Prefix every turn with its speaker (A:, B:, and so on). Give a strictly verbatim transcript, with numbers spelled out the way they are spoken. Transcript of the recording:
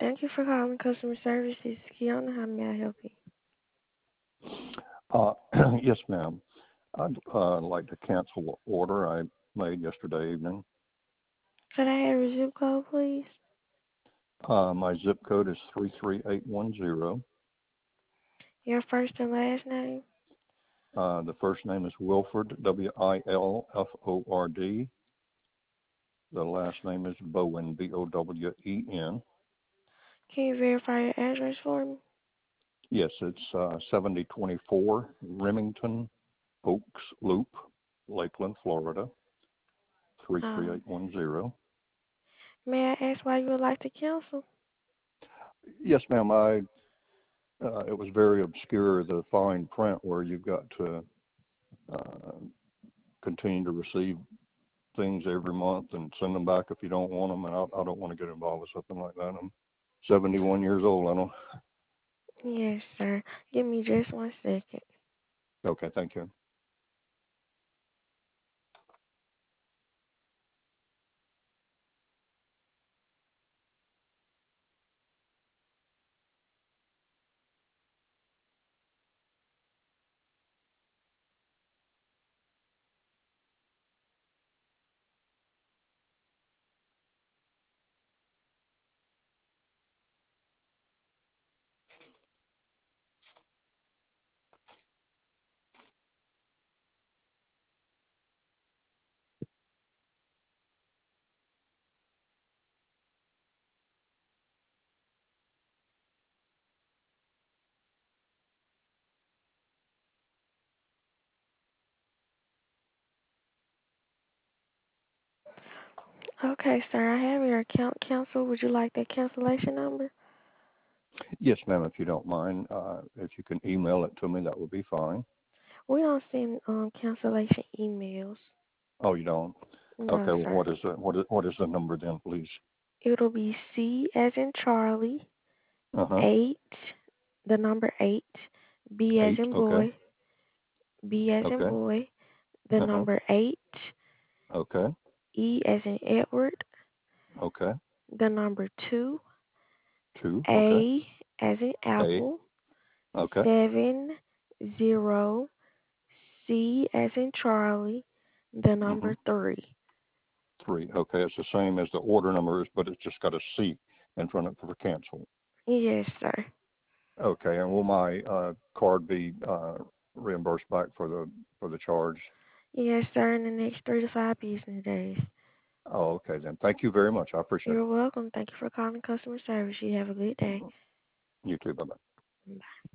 A: Thank you for calling customer service. This is Kiana. How may I help you?
B: Uh, yes, ma'am. I'd uh, like to cancel an order I made yesterday evening.
A: Could I have your zip code, please?
B: Uh, my zip code is three three eight one zero.
A: Your first and last name?
B: Uh, the first name is Wilford, W I L F O R D. The last name is Bowen, B O W E N.
A: Can you verify your address for me?
B: Yes, it's uh, seventy twenty-four Remington Oaks Loop, Lakeland, Florida,
A: Um,
B: three three eight one zero.
A: may I ask why you would like to cancel?
B: Yes, ma'am. I uh, it was very obscure, the fine print where you've got to uh, continue to receive things every month and send them back if you don't want them. And I, I don't want to get involved with something like that. I'm seventy-one years old. I don't.
A: Yes, sir. Give me just one second.
B: Okay, thank you.
A: Okay, sir. I have your account canceled. Would you like that cancellation number?
B: Yes, ma'am. If you don't mind, uh, if you can email it to me, that would be fine.
A: We don't send um cancellation emails.
B: Oh, you don't?
A: No,
B: Okay. Well,
A: sir.
B: what is the what is what is the number then, please?
A: It'll be C as in Charlie,
B: Uh huh.
A: eight, the number eight, B as
B: Eight.
A: in
B: Okay.
A: boy, B as in
B: Okay.
A: boy, the
B: Uh huh.
A: number eight,
B: Okay.
A: E as in Edward,
B: Okay.
A: the number two,
B: Two. Okay.
A: A as in
B: A.
A: apple,
B: Okay.
A: seven, zero, C as in Charlie, the
B: Mhm.
A: number three.
B: Three. Okay. It's the same as the order numbers, but it's just got a C in front of it for cancel.
A: Yes, sir.
B: Okay. And will my uh, card be uh, reimbursed back for the for the charge?
A: Yes, sir, in the next three to five business days.
B: Oh, okay then. Thank you very much. I appreciate
A: You're
B: it.
A: welcome. Thank you for calling customer service. You have a good day.
B: You too. Bye bye.
A: Bye.